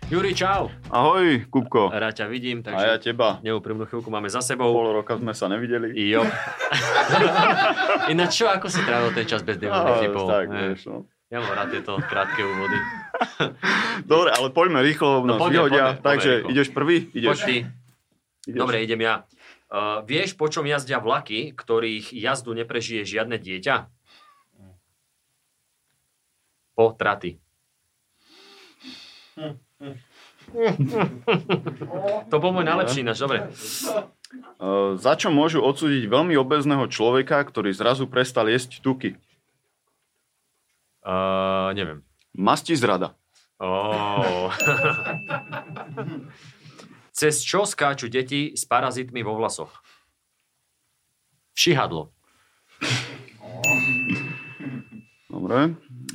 Juri, čau. Ahoj, Kupko. Rád ťa vidím, takže... A ja teba. Neúprimnú chvíľku máme za sebou. Pol roka sme sa nevideli. Jo. Ináč čo, ako si trávil ten čas bez demonných vtipov? Tak, vieš, no. Ja mám rád tieto krátke úvody. Dobre, ale poďme rýchlo, nás vyhodia. Takže rýchlo. ideš prvý? Poď ty. Dobre, idem ja. Vieš, po čom jazdia vlaky, ktorých jazdu neprežije žiadne dieťa? Po traty. To bol môj najlepší náš, dobre. Za čo môžu odsúdiť veľmi obézneho človeka, ktorý zrazu prestal jesť tuky? Neviem. Masti zrada. Cez čo skáču deti s parazitmi vo vlasoch? Všihadlo. Dobre.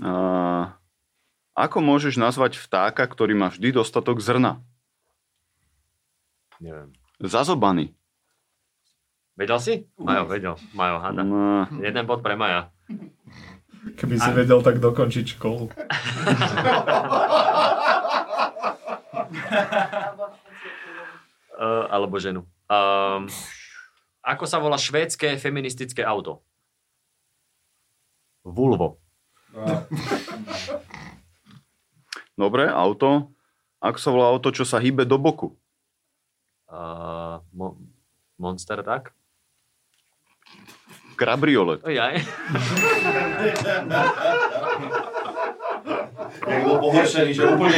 Ako môžeš nazvať vtáka, ktorý má vždy dostatok zrna? Neviem. Zazobaný. Vedel si? Majo, vedel. Majo, hada. Jeden bod pre Maja. Keby si vedel, tak dokončiť školu. Alebo ženu. Ako sa volá švédske feministické auto? Vulvo. Dobre, auto. Ako sa volá auto, čo sa hýbe do boku? Monster Truck? Kabriolet. Jaj. Jak bol pohoršený, že úplne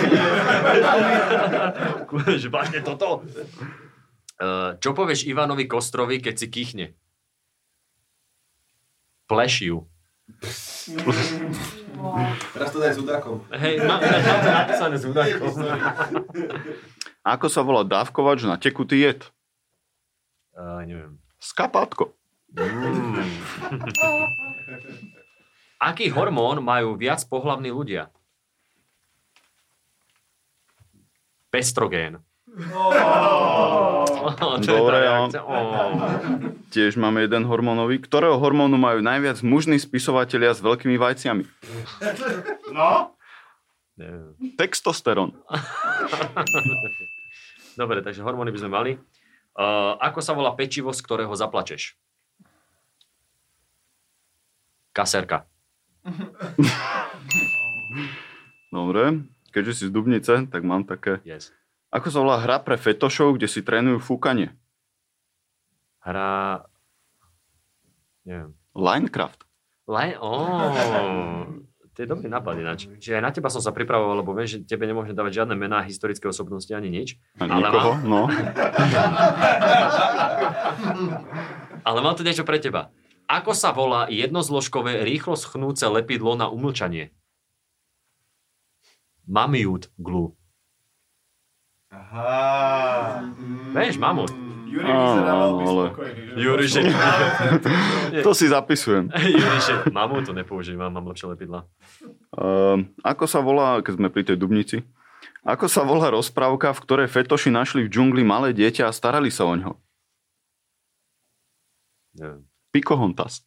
Že vážne toto? Čo povieš Ivanovi Kostrovi, keď si kýchne? Plešiu. Teraz to daj s udákom. Hej, mám to napísané s udákom. Ako sa volá dávkovač na tekutý jed? Neviem. Skapátko. Aký hormón majú viac pohlavní ľudia? Pestrogén. Dobre, tiež máme jeden hormónový. Ktorého hormónu majú najviac mužní spisovatelia s veľkými vajciami? No? Neviem. Testosterón. Dobre, takže hormóny by sme mali. Ako sa volá pečivo, z ktorého zaplačeš? Kaserka. Dobre, keďže si z Dubnice, tak mám také. Yes. Ako sa volá hra pre fetošov, kde si trénujú fúkanie? Hra... Neviem. Linecraft. To je dobrý nápad ináč. Čiže aj na teba som sa pripravoval, lebo viem, že tebe nemôžem dávať žiadne mená, historické osobnosti ani nič. A nikoho, no. Ale mám tu niečo pre teba. Ako sa volá jednozložkové rýchlo schnúce lepidlo na umlčanie? Mamute glue. Aha. Vieš, mamut. Juri vyzerá veľmi ale... spokojný. Že Juri, že... To si zapisujem. Juri, že mamut to nepoužívam, mám lepšie lepidla. Ako sa volá, keď sme pri tej Dubnici, ako sa volá rozprávka, v ktorej fetoši našli v džungli malé dieťa a starali sa o ňo? Neviem. Pocahontas.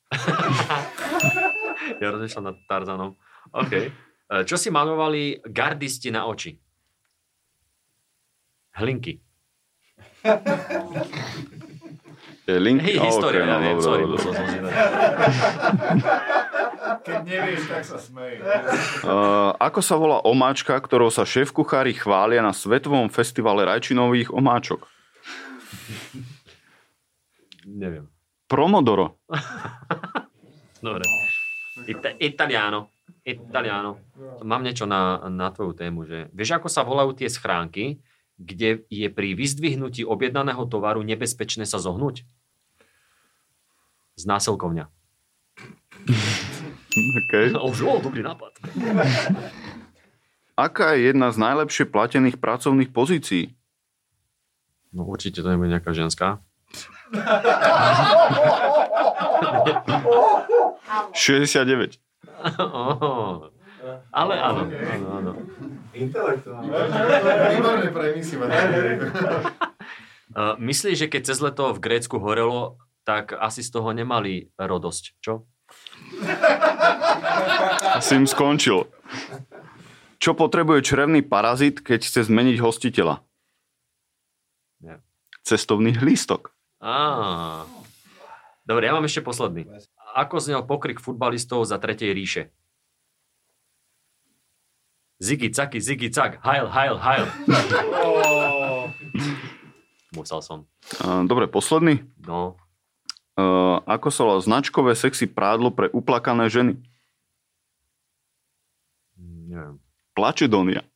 Ja rozmýšľam nad Tarzanom. OK. Čo si malovali gardisti na oči? Hlinky. Linky? História, Okay, ja viem, dobre, sorry, dobre. musel som si dať. Keď nevieš, tak sa smej. Ako sa volá omáčka, ktorou sa šéf-kuchári chvália na svetovom festivale rajčinových omáčok? Neviem. Promodoro. Dobre. Italiano. Mám niečo na tvoju tému, že vieš, ako sa volajú tie schránky, kde je pri vyzdvihnutí objednaného tovaru nebezpečné sa zohnúť? Znásilkovňa. Okay. Už dobrý nápad. Aká je jedna z najlepšie platených pracovných pozícií? No určite to nebude nejaká ženská. 69. Ale áno. Intelektuálne. Výborné premisy. Myslíš, že keď cez leto v Grécku horelo, tak asi z toho nemali radosť, čo? Asi im skončil. Čo potrebuje črevný parazit, keď chce zmeniť hostiteľa? Nie. Cestovný lístok. Dobre, ja mám ešte posledný. Ako znel pokrik futbalistov za Tretej ríše? Ziggy, caky, ziggy, cak, heil, heil, heil. Musel som. Dobre, posledný. No, Ako sa volá značkové sexy prádlo pre uplakané ženy? neviem. Plačedonia.